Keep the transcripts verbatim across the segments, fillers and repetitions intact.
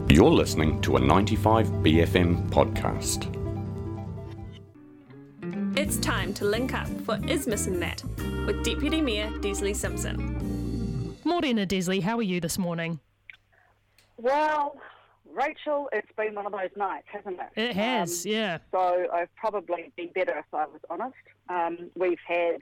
You're listening to a ninety-five B F M podcast. It's time to link up for Is Missing That with Deputy Mayor Desley Simpson. Morena Desley, how are you this morning? Well, Rachel, it's been one of those nights, hasn't it? It has, um, yeah. So I've probably been better if I was honest. Um, we've had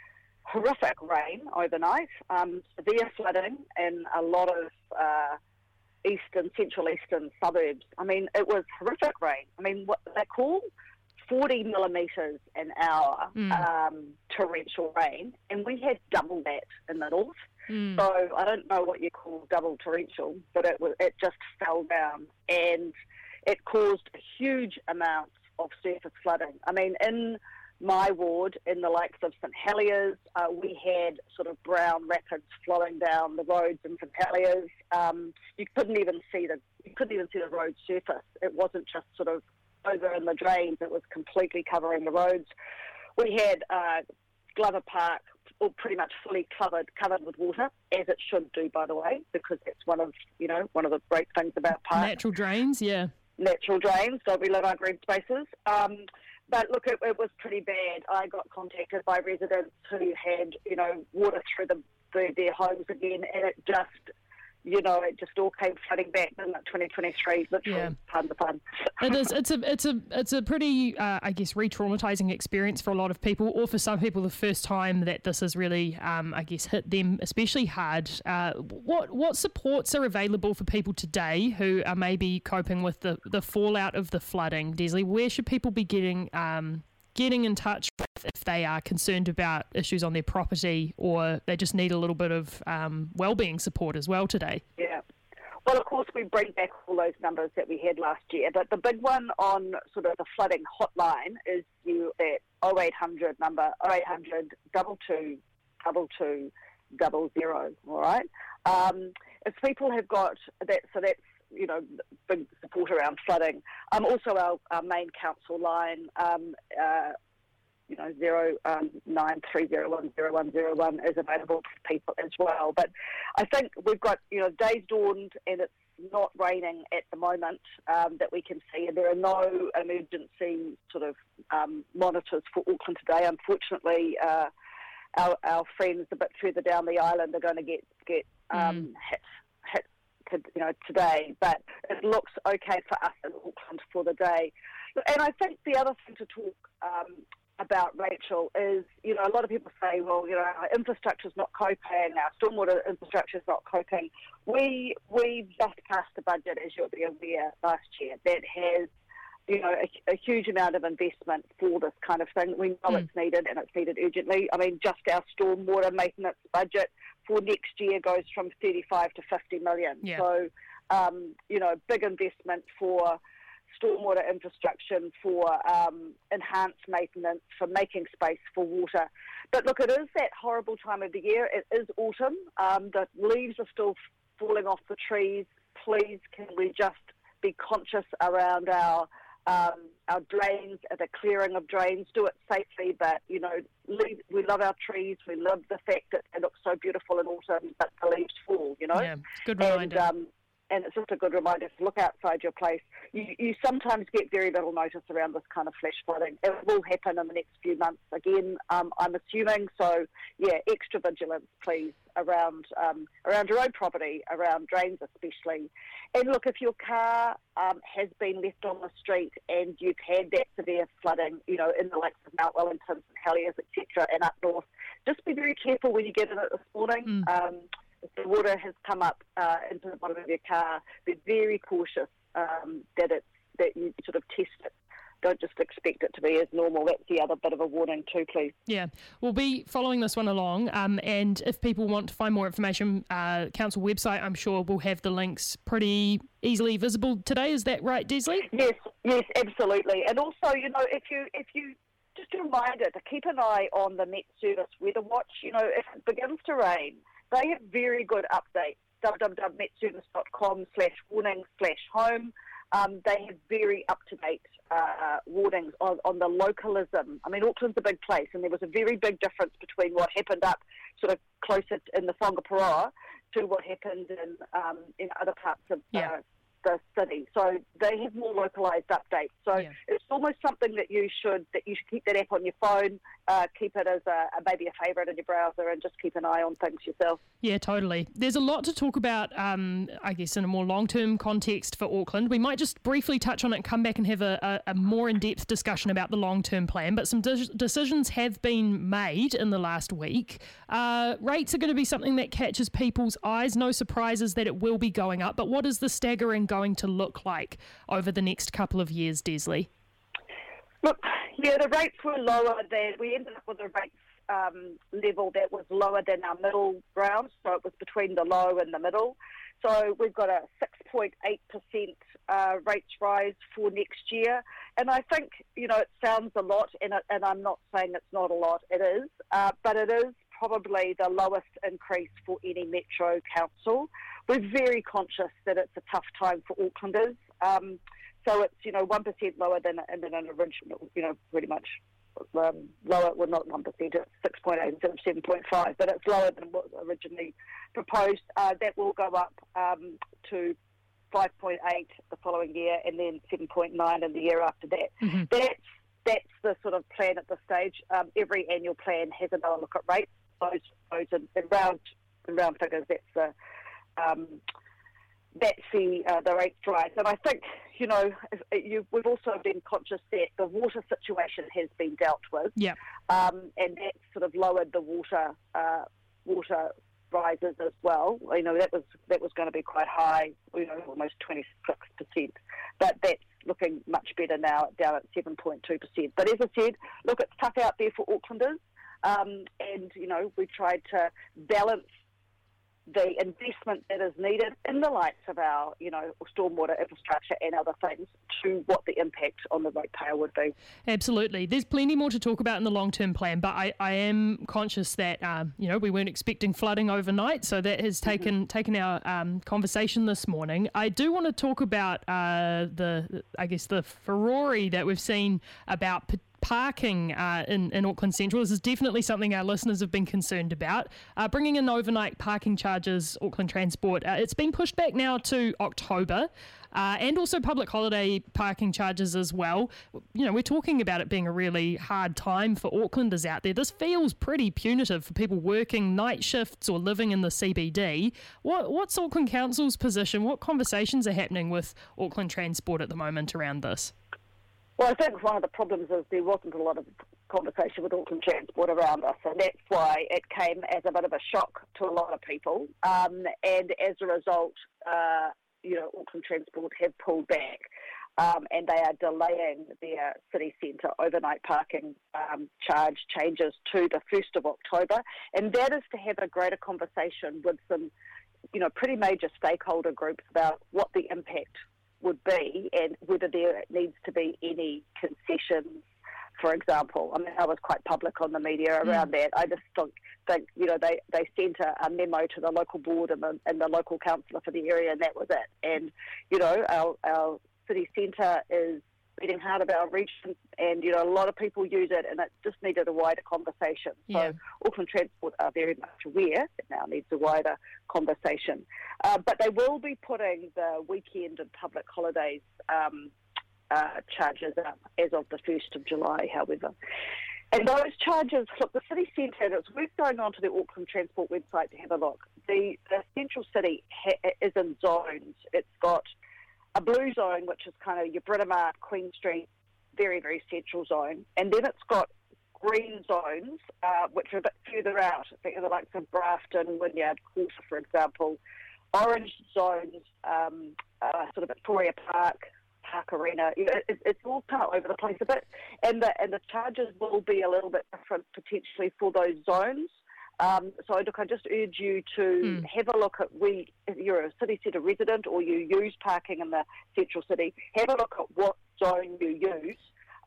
horrific rain overnight, um, severe flooding in a lot of uh, eastern, central eastern suburbs. I mean, it was horrific rain. I mean, what they call forty millimetres an hour mm. um, torrential rain, and we had double that in the north. Mm. So I don't know what you call double torrential, but it was, it just fell down, and it caused a huge amount of surface flooding. I mean, in my ward, in the likes of St Heliers, uh, we had sort of brown rapids flowing down the roads in St Heliers. Um, you couldn't even see the you couldn't even see the road surface. It wasn't just sort of over in the drains; it was completely covering the roads. We had uh, Glover Park all pretty much fully covered covered with water, as it should do, by the way, because it's one of you know one of the great things about parks. Natural drains, yeah. Natural drains, so we love our green spaces. Um, but look, it, it was pretty bad. I got contacted by residents who had, you know, water through the, the, their homes again, and it just, you know, it just all came flooding back in like twenty twenty-three, literally, Yeah. pardon the pun. It is. It's a. It's a. It's a pretty, uh, I guess, re-traumatizing experience for a lot of people, or for some people, the first time that this has really, um, I guess, hit them especially hard. Uh, what what supports are available for people today who are maybe coping with the, the fallout of the flooding? Desley, where should people be getting um, getting in touch with if they are concerned about issues on their property, or they just need a little bit of um, well-being support as well today? Yeah. Well, of course, we bring back all those numbers that we had last year, but the big one on sort of the flooding hotline is you that oh eight hundred number, oh eight hundred, two two, two two, double zero, all right? Um, if people have got that, so that's, you know, big support around flooding. Um, also, our, our main council line, um, uh, you know, zero um, nine three zero one zero one zero one is available for people as well. But I think we've got, you know, days dawned and it's not raining at the moment um, that we can see, and there are no emergency sort of um, monitors for Auckland today. Unfortunately, uh, our, our friends a bit further down the island are going to get get um, mm. hit hit to, you know today, but it looks okay for us in Auckland for the day. And I think the other thing to talk um, about, Rachel, is, you know, a lot of people say, well, you know, our infrastructure's not coping, our stormwater infrastructure's not coping. We we just passed a budget, as you'll be aware, last year that has, you know, a, a huge amount of investment for this kind of thing. We know Mm. it's needed, and it's needed urgently. I mean, just our stormwater maintenance budget for next year goes from thirty-five to fifty million. Yeah. So, um, you know, big investment for stormwater infrastructure, for um, enhanced maintenance, for making space for water. But look, it is that horrible time of the year. It is autumn. Um, the leaves are still falling off the trees. Please, can we just be conscious around our um, our drains, the clearing of drains? Do it safely, but, you know, leave, we love our trees. We love the fact that they look so beautiful in autumn, but the leaves fall, you know? Yeah, good reminder. And, um, and it's just a good reminder to look outside your place. You, you sometimes get very little notice around this kind of flash flooding. It will happen in the next few months again, um, I'm assuming. So, yeah, extra vigilance, please, around um, around your own property, around drains especially. And look, if your car um, has been left on the street and you've had that severe flooding, you know, in the likes of Mount Wellington, St Heliers, et cetera, and up north, just be very careful when you get in it this morning. Mm. Um, if the water has come up uh, into the bottom of your car, be very cautious um, that it's that you sort of test it. Don't just expect it to be as normal. That's the other bit of a warning too, please. Yeah, we'll be following this one along, um, and if people want to find more information, uh, council website, I'm sure we'll have the links pretty easily visible today. Is that right, Desley? Yes, yes, absolutely. And also, you know, if you if you just a reminder to keep an eye on the Met Service Weather Watch. You know, if it begins to rain, they have very good updates. w w w dot met service dot com slash warning slash home. Um, they have very up-to-date uh, warnings on, on the localism. I mean, Auckland's a big place, and there was a very big difference between what happened up sort of closer in the Whangaparoa to what happened in um, in other parts of yeah. uh, the city, so they have more localised updates. So Yeah. it's almost something that you should that you should keep that app on your phone, uh, keep it as a, a maybe a favourite in your browser, and just keep an eye on things yourself. Yeah, totally. There's a lot to talk about, um, I guess, in a more long-term context for Auckland. We might just briefly touch on it and come back and have a, a, a more in-depth discussion about the long-term plan, but some de- decisions have been made in the last week. Uh, rates are going to be something that catches people's eyes. No surprises that it will be going up, but what is the staggering going to look like over the next couple of years, Desley? Look, yeah, the rates were lower than, we ended up with a rates um, level that was lower than our middle ground, so it was between the low and the middle. So we've got a six point eight percent uh, rates rise for next year. And I think, you know, it sounds a lot, and, it, and I'm not saying it's not a lot, it is, uh, but it is probably the lowest increase for any metro council. We're very conscious that it's a tough time for Aucklanders. Um, so it's, you know, one percent lower than, than an original, you know, pretty much um, lower, well, not one percent, it's six point eight instead of seven point five, but it's lower than what was originally proposed. Uh, that will go up um, to five point eight the following year, and then seven point nine in the year after that. Mm-hmm. That's, that's the sort of plan at this stage. Um, every annual plan has another look at rates. Those, those in, in round in round figures, that's the um, that's the uh, the rates rise. And I think, you know, if, you, we've also been conscious that the water situation has been dealt with, yeah. um, and that sort of lowered the water uh, water rises as well. You know, that was that was going to be quite high, you know, almost twenty-six percent, but that's looking much better now, down at seven point two percent. But as I said, look, it's tough out there for Aucklanders. Um, and, you know, we tried to balance the investment that is needed in the likes of our, you know, stormwater infrastructure and other things to what the impact on the ratepayer would be. Absolutely. There's plenty more to talk about in the long-term plan, but I, I am conscious that, um, you know, we weren't expecting flooding overnight, so that has taken mm-hmm. taken our um, conversation this morning. I do want to talk about uh, the, I guess, the furore that we've seen about p- parking uh, in, in Auckland Central. This is definitely something our listeners have been concerned about. Uh, bringing in overnight parking charges, Auckland Transport, uh, it's been pushed back now to October, uh, and also public holiday parking charges as well. You know, we're talking about it being a really hard time for Aucklanders out there. This feels pretty punitive for people working night shifts or living in the C B D. What, what's Auckland Council's position? What conversations are happening with Auckland Transport at the moment around this? Well, I think one of the problems is there wasn't a lot of conversation with Auckland Transport around us, and that's why it came as a bit of a shock to a lot of people. Um, and as a result, uh, you know, Auckland Transport have pulled back, um, and they are delaying their city centre overnight parking um, charge changes to the first of October. And that is to have a greater conversation with some, you know, pretty major stakeholder groups about what the impact would be and whether there needs to be any concessions, for example. I mean, I was quite public on the media around mm. that. I just think, think, you know, they, they sent a, a memo to the local board and the, and the local councillor for the area, and that was it. And, you know, our, our city centre is beating hard of our region, and, you know, a lot of people use it, and it just needed a wider conversation. Yeah. So Auckland Transport are very much aware it now needs a wider conversation. Uh, but they will be putting the weekend and public holidays um, uh, charges up as of the first of July, however. And those charges, look, the city centre, and it's worth going onto the Auckland Transport website to have a look. The, the central city ha- is in zones. It's got a blue zone, which is kind of your Britomart, Queen Street, very, very central zone. And then it's got green zones, uh, which are a bit further out, think of the likes of Grafton, Wynyard Quarter, for example. Orange zones, um, uh, sort of Victoria Park, Park Arena. You know, it, it's all kind of over the place a bit. And the, and the charges will be a little bit different potentially for those zones. Um, so, look, I just urge you to mm. have a look at, we, if you're a city centre resident or you use parking in the central city, have a look at what zone you use,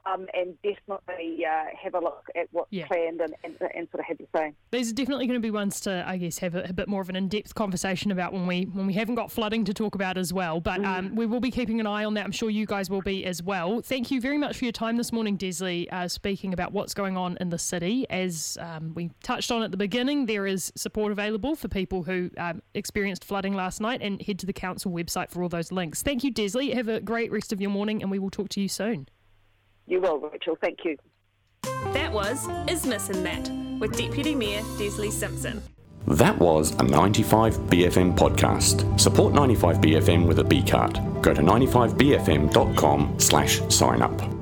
um, and definitely uh, have a look at what's Yeah. planned and, and, and sort of have your say. There's definitely going to be ones to, I guess, have a, a bit more of an in-depth conversation about when we when we haven't got flooding to talk about as well. But um, we will be keeping an eye on that. I'm sure you guys will be as well. Thank you very much for your time this morning, Desley, uh, speaking about what's going on in the city. As um, we touched on at the beginning, there is support available for people who um, experienced flooding last night, and head to the council website for all those links. Thank you, Desley. Have a great rest of your morning, and we will talk to you soon. You will, Rachel. Thank you. That was Is Missin' That with Deputy Mayor Desley Simpson. That was a ninety-five B F M podcast. Support ninety-five B F M with a B card. Go to ninety-five B F M dot com slash sign up.